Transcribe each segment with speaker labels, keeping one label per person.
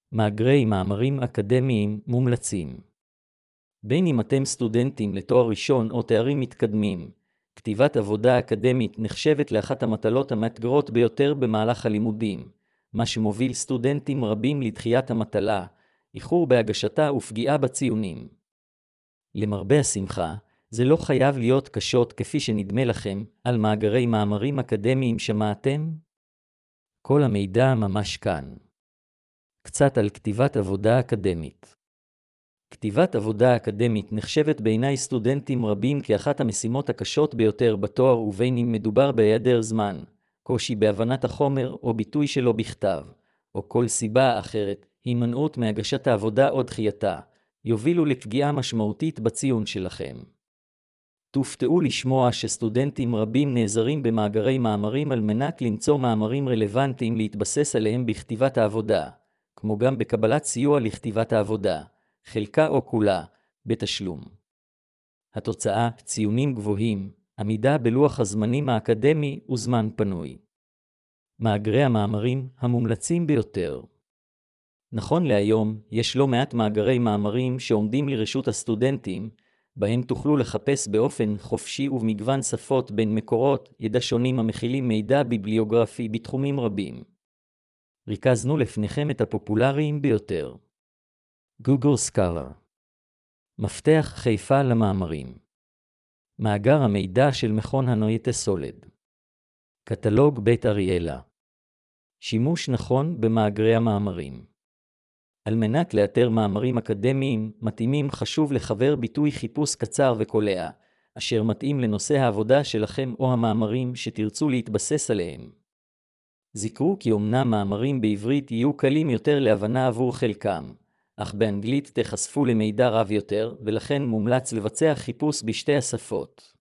Speaker 1: מאגרי מאמרים אקדמיים מומלצים. בין אם אתם סטודנטים לתואר ראשון או תארים מתקדמים, כתיבת עבודה אקדמית נחשבת לאחת המטלות המאתגרות ביותר במהלך הלימודים, מה שמוביל סטודנטים רבים לדחיית המטלה, איחור בהגשתה ופגיעה בציונים. למרבה השמחה, זה לא חייב להיות קשות כפי שנדמה לכם. על מאגרי מאמרים אקדמיים שמעתם? כל המידע ממש כאן. קצת על כתיבת עבודה אקדמית. כתיבת עבודה אקדמית נחשבת בעיני סטודנטים רבים כאחת המשימות הקשות ביותר בתואר, ובין אם מדובר בהיעדר זמן, קושי בהבנת החומר או ביטוי שלו בכתב, או כל סיבה אחרת, הימנעות מהגשת העבודה או דחייתה, יובילו לפגיעה משמעותית בציון שלכם. תופתעו לשמוע שסטודנטים רבים נעזרים במאגרי מאמרים על מנת למצוא מאמרים רלוונטיים להתבסס עליהם בכתיבת העבודה, כמו גם בקבלת סיוע לכתיבת העבודה, חלקה או כולה, בתשלום. התוצאה, ציונים גבוהים, עמידה בלוח הזמנים האקדמי וזמן פנוי. מאגרי המאמרים המומלצים ביותר. נכון להיום, יש לא מעט מאגרי מאמרים שעומדים לרשות הסטודנטים, בהם תוכלו לחפש באופן חופשי ובמגוון שפות בין מקורות ידע שונים המכילים מידע ביבליוגרפי בתחומים רבים. ריכזנו לפניכם את הפופולריים ביותר. גוגל סקולר. מפתח חיפה למאמרים. מאגר המידע של מכון הנויטה סולד. קטלוג בית אריאלה. שימוש נכון במאגרי המאמרים. על מנת לאתר מאמרים אקדמיים מתאימים חשוב לחבר ביטוי חיפוש קצר וקולע, אשר מתאים לנושא העבודה שלכם או המאמרים שתרצו להתבסס עליהם. זכרו כי אומנם מאמרים בעברית יהיו קלים יותר להבנה עבור חלקם, אך באנגלית תחשפו למידע רב יותר, ולכן מומלץ לבצע חיפוש בשתי השפות.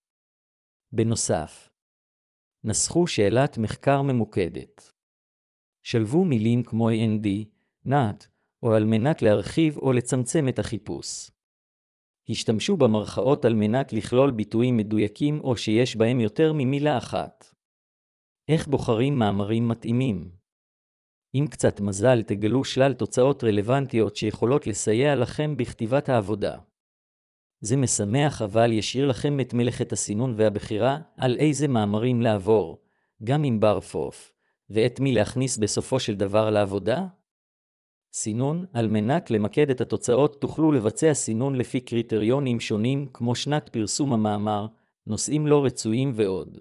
Speaker 1: בנוסף, נסחו שאלת מחקר ממוקדת. שלבו מילים כמו AND, NOT, או על מנת להרחיב או לצמצם את החיפוש. השתמשו במרכאות על מנת לכלול ביטויים מדויקים או שיש בהם יותר ממילה אחת. איך בוחרים מאמרים מתאימים? עם קצת מזל תגלו שלל תוצאות רלוונטיות שיכולות לסייע לכם בכתיבת העבודה. זה משמח, אבל ישאיר לכם את מלאכת הסינון והבחירה על איזה מאמרים לעבור, גם עם ברפוף, ואת מי להכניס בסופו של דבר לעבודה? סינון, על מנת למקד את התוצאות תוכלו לבצע סינון לפי קריטריונים שונים כמו שנת פרסום המאמר, נושאים לא רצויים ועוד.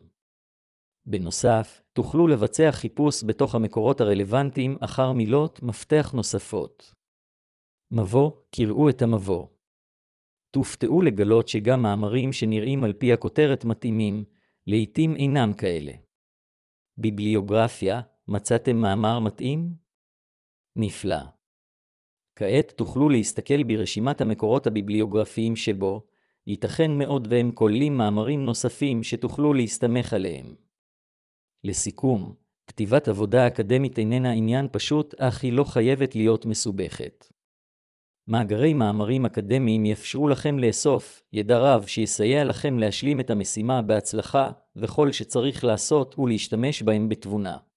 Speaker 1: בנוסף, תוכלו לבצע חיפוש בתוך המקורות הרלוונטיים אחר מילות מפתח נוספות. מבוא, קראו את המבוא. תופתעו לגלות שגם מאמרים שנראים על פי הכותרת מתאימים, לעתים אינם כאלה. ביבליוגרפיה, מצאתם מאמר מתאים? נפלא. כעת תוכלו להסתכל ברשימת המקורות הביבליוגרפיים שבו, ייתכן מאוד והם כוללים מאמרים נוספים שתוכלו להסתמך עליהם. לסיכום, כתיבת עבודה אקדמית איננה עניין פשוט, אך היא לא חייבת להיות מסובכת. מאגרי מאמרים אקדמיים יאפשרו לכם לאסוף ידע רב שיסייע לכם להשלים את המשימה בהצלחה, וכל שצריך לעשות הוא להשתמש בהם בתבונה.